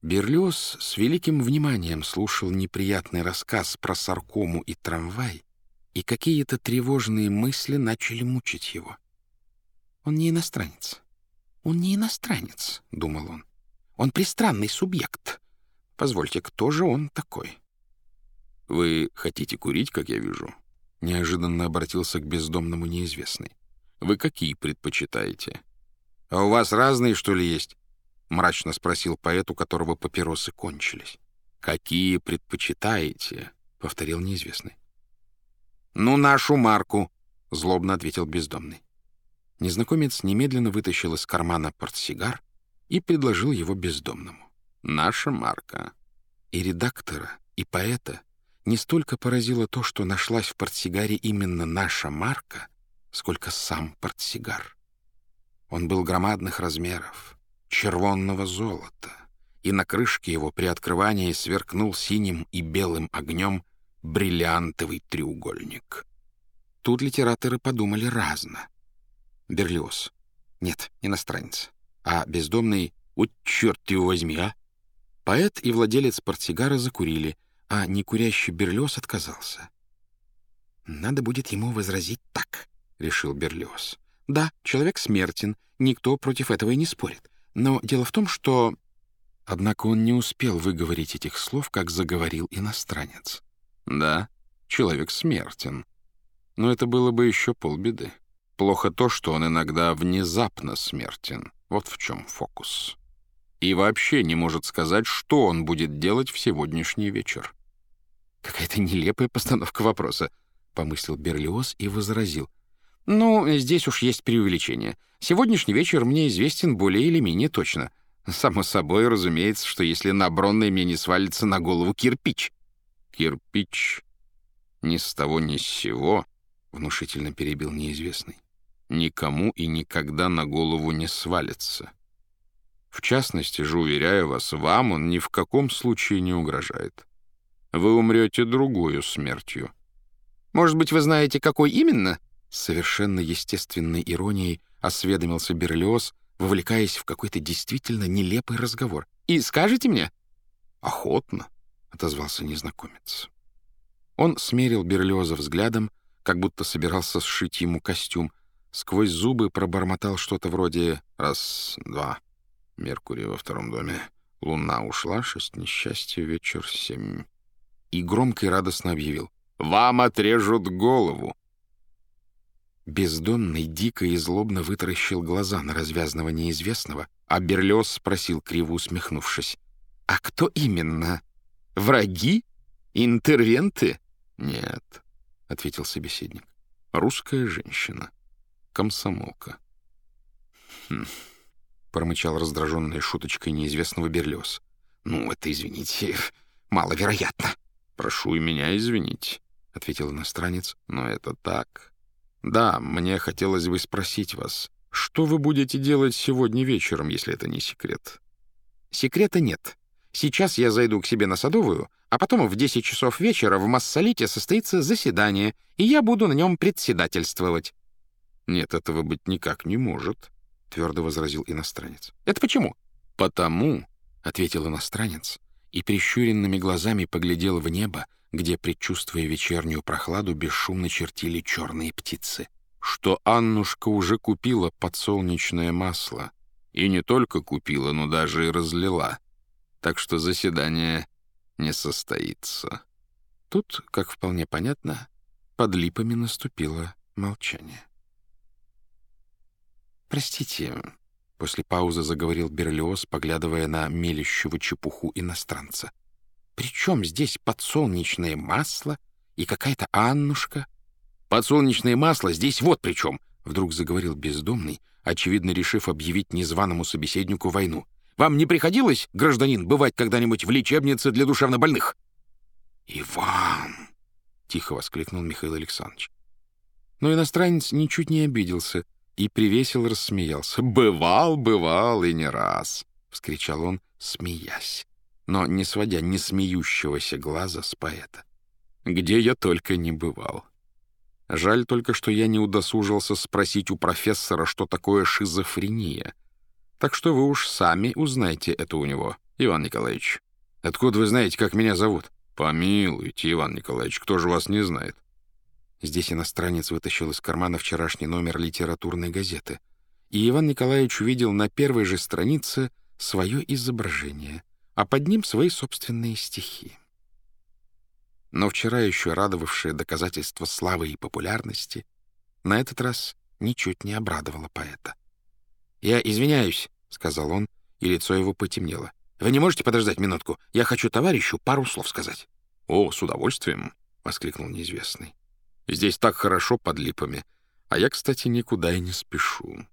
Берлиоз с великим вниманием слушал неприятный рассказ про саркому и трамвай, и какие-то тревожные мысли начали мучить его. «Он не иностранец. Он не иностранец», — думал он. «Он пристранный субъект. Позвольте, кто же он такой?» «Вы хотите курить, как я вижу?» — неожиданно обратился к бездомному неизвестный. «Вы какие предпочитаете?» «А у вас разные, что ли, есть?» — мрачно спросил поэт, у которого папиросы кончились. «Какие предпочитаете?» — повторил неизвестный. «Ну, нашу марку», — злобно ответил бездомный. Незнакомец немедленно вытащил из кармана портсигар и предложил его бездомному. «Наша марка». И редактора, и поэта не столько поразило то, что нашлась в портсигаре именно наша марка, сколько сам портсигар. Он был громадных размеров, червонного золота, и на крышке его при открывании сверкнул синим и белым огнем бриллиантовый треугольник. Тут литераторы подумали разно. Берлиоз. Нет, иностранец. А бездомный «Вот черт его возьми, а!» Поэт и владелец портсигара закурили, а некурящий Берлиоз отказался. «Надо будет ему возразить так», — решил Берлиоз. «Да, человек смертен, никто против этого и не спорит. Но дело в том, что...» Однако он не успел выговорить этих слов, как заговорил иностранец. «Да, человек смертен. Но это было бы еще полбеды. Плохо то, что он иногда внезапно смертен. Вот в чем фокус. И вообще не может сказать, что он будет делать в сегодняшний вечер». «Какая-то нелепая постановка вопроса», — помыслил Берлиоз и возразил. «Ну, здесь уж есть преувеличение. Сегодняшний вечер мне известен более или менее точно. Само собой, разумеется, что если на Бронной мне не свалится на голову кирпич». «Кирпич ни с того ни с сего», — внушительно перебил неизвестный, «никому и никогда на голову не свалится. В частности же, уверяю вас, вам он ни в каком случае не угрожает. Вы умрете другою смертью». «Может быть, вы знаете, какой именно?» С совершенно естественной иронией осведомился Берлиоз, вовлекаясь в какой-то действительно нелепый разговор. «И скажете мне?» «Охотно», — отозвался незнакомец. Он смерил Берлиоза взглядом, как будто собирался сшить ему костюм. Сквозь зубы пробормотал что-то вроде «раз, два, Меркурий во втором доме, луна ушла, 6 несчастья, вечер 7». И громко и радостно объявил: «Вам отрежут голову!» Бездомный дико и злобно вытаращил глаза на развязного неизвестного, а Берлиоз спросил, криво усмехнувшись: «А кто именно? Враги? Интервенты?» «Нет», — ответил собеседник, — «русская женщина, комсомолка». «Хм», — промычал раздраженной шуточкой неизвестного Берлиоз. «Ну, это, извините, маловероятно». «Прошу и меня извинить», — ответил иностранец, — «но это так. Да, мне хотелось бы спросить вас, что вы будете делать сегодня вечером, если это не секрет?» «Секрета нет. Сейчас я зайду к себе на Садовую, а потом в 10 часов вечера в Массолите состоится заседание, и я буду на нем председательствовать». «Нет, этого быть никак не может», — твердо возразил иностранец. «Это почему?» «Потому», — ответил иностранец, и прищуренными глазами поглядел в небо, где, предчувствуя вечернюю прохладу, бесшумно чертили черные птицы, «что Аннушка уже купила подсолнечное масло. И не только купила, но даже и разлила. Так что заседание не состоится». Тут, как вполне понятно, под липами наступило молчание. «Простите», — после паузы заговорил Берлиоз, поглядывая на мелящего чепуху иностранца. «При чем здесь подсолнечное масло и какая-то Аннушка?» «Подсолнечное масло здесь вот при чем», — вдруг заговорил бездомный, очевидно решив объявить незваному собеседнику войну. «Вам не приходилось, гражданин, бывать когда-нибудь в лечебнице для душевнобольных?» «Иван!» — тихо воскликнул Михаил Александрович. Но иностранец ничуть не обиделся и привесело рассмеялся. «Бывал, бывал и не раз!» — вскричал он, смеясь, но не сводя ни смеющегося глаза с поэта. «Где я только не бывал. Жаль только, что я не удосужился спросить у профессора, что такое шизофрения. Так что вы уж сами узнайте это у него. Иван Николаевич, откуда вы знаете, как меня зовут? Помилуйте, Иван Николаевич, кто же вас не знает? Здесь иностранец вытащил из кармана вчерашний номер литературной газеты, и Иван Николаевич увидел на первой же странице свое изображение, а под ним свои собственные стихи. Но вчера еще радовавшее доказательство славы и популярности на этот раз ничуть не обрадовало поэта. «Я извиняюсь», — сказал он, и лицо его потемнело. «Вы не можете подождать минутку? Я хочу товарищу пару слов сказать». «О, с удовольствием», — воскликнул неизвестный. «Здесь так хорошо под липами, а я, кстати, никуда и не спешу.